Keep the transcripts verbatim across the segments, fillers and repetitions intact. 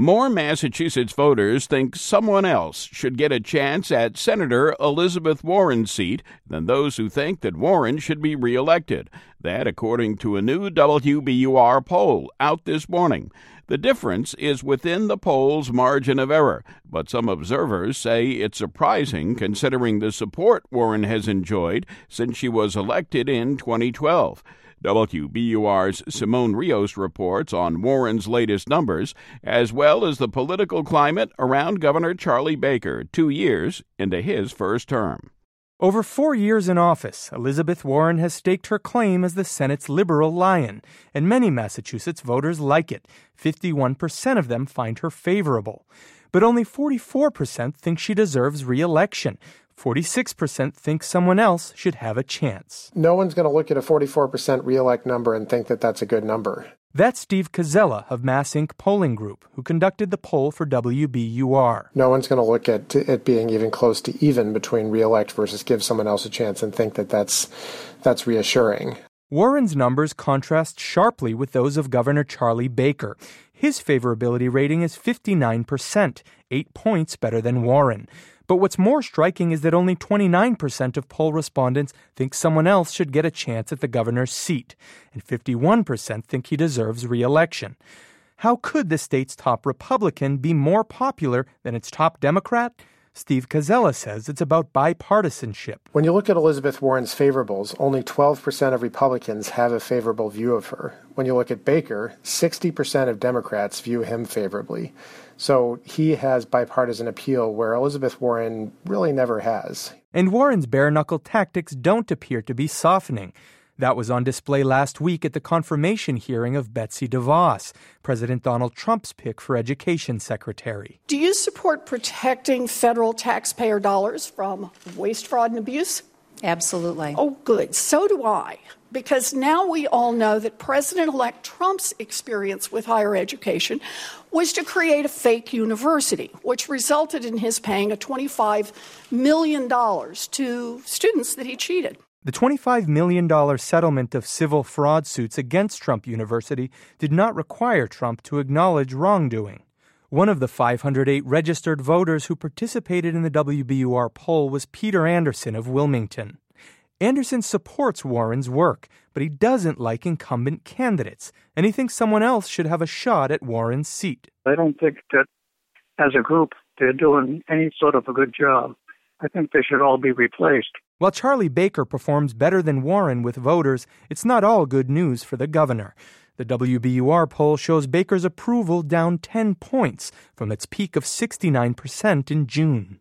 More Massachusetts voters think someone else should get a chance at Senator Elizabeth Warren's seat than those who think that Warren should be reelected. That, according to a new W B U R poll out this morning. The difference is within the poll's margin of error, but some observers say it's surprising considering the support Warren has enjoyed since she was elected in twenty twelve. W B U R's Simone Rios reports on Warren's latest numbers, as well as the political climate around Governor Charlie Baker, two years into his first term. Over four years in office, Elizabeth Warren has staked her claim as the Senate's liberal lion, and many Massachusetts voters like it. fifty-one percent of them find her favorable. But only forty-four percent think she deserves re-election. forty-six percent think someone else should have a chance. No one's going to look at a forty-four percent re-elect number and think that that's a good number. That's Steve Koczela of Mass Inc Polling Group, who conducted the poll for W B U R. No one's going to look at it being even close to even between re-elect versus give someone else a chance and think that that's, that's reassuring. Warren's numbers contrast sharply with those of Governor Charlie Baker. His favorability rating is fifty-nine percent, eight points better than Warren. But what's more striking is that only twenty-nine percent of poll respondents think someone else should get a chance at the governor's seat, and fifty-one percent think he deserves re-election. How could the state's top Republican be more popular than its top Democrat? Steve Koczela says it's about bipartisanship. When you look at Elizabeth Warren's favorables, only twelve percent of Republicans have a favorable view of her. When you look at Baker, sixty percent of Democrats view him favorably. So he has bipartisan appeal where Elizabeth Warren really never has. And Warren's bare-knuckle tactics don't appear to be softening. That was on display last week at the confirmation hearing of Betsy DeVos, President Donald Trump's pick for Education Secretary. Do you support protecting federal taxpayer dollars from waste, fraud, and abuse? Absolutely. Oh, good. So do I. Because now we all know that President-elect Trump's experience with higher education was to create a fake university, which resulted in his paying a twenty-five million dollars to students that he cheated. The twenty-five million dollars settlement of civil fraud suits against Trump University did not require Trump to acknowledge wrongdoing. One of the five hundred eight registered voters who participated in the W B U R poll was Peter Anderson of Wilmington. Anderson supports Warren's work, but he doesn't like incumbent candidates, and he thinks someone else should have a shot at Warren's seat. I don't think that, as a group, they're doing any sort of a good job. I think they should all be replaced. While Charlie Baker performs better than Warren with voters, it's not all good news for the governor. The W B U R poll shows Baker's approval down ten points from its peak of sixty-nine percent in June.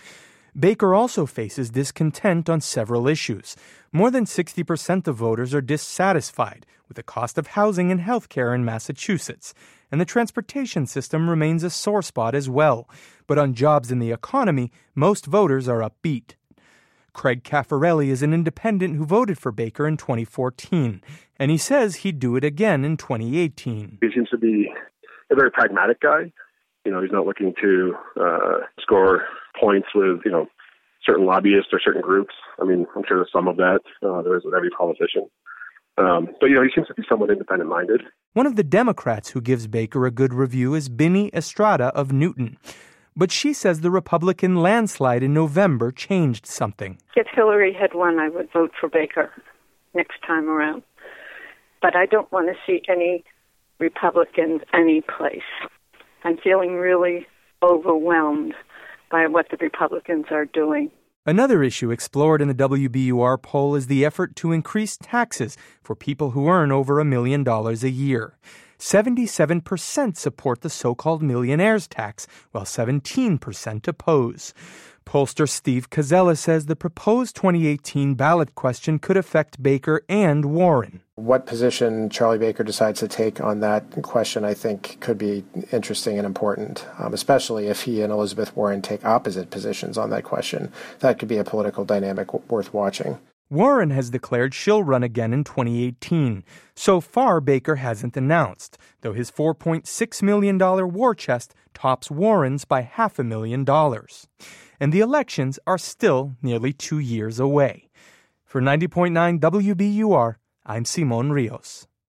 Baker also faces discontent on several issues. More than sixty percent of voters are dissatisfied with the cost of housing and health care in Massachusetts, and the transportation system remains a sore spot as well. But on jobs and the economy, most voters are upbeat. Craig Caffarelli is an independent who voted for Baker in twenty fourteen, and he says he'd do it again in twenty eighteen. He seems to be a very pragmatic guy. You know, he's not looking to uh, score points with, you know, certain lobbyists or certain groups. I mean, I'm sure there's some of that. Uh, there is with every politician. Um, but, you know, he seems to be somewhat independent-minded. One of the Democrats who gives Baker a good review is Binny Estrada of Newton. But she says the Republican landslide in November changed something. If Hillary had won, I would vote for Baker next time around. But I don't want to see any Republicans any place. I'm feeling really overwhelmed by what the Republicans are doing. Another issue explored in the W B U R poll is the effort to increase taxes for people who earn over a million dollars a year. seventy-seven percent support the so-called millionaire's tax, while seventeen percent oppose. Pollster Steve Koczela says the proposed twenty eighteen ballot question could affect Baker and Warren. What position Charlie Baker decides to take on that question, I think, could be interesting and important, um, especially if he and Elizabeth Warren take opposite positions on that question. That could be a political dynamic w- worth watching. Warren has declared she'll run again in twenty eighteen. So far, Baker hasn't announced, though his four point six million dollars war chest tops Warren's by half a million dollars. And the elections are still nearly two years away. For ninety point nine W B U R, I'm Simone Rios.